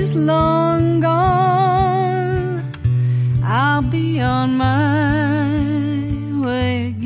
is long gone, I'll be on my way again.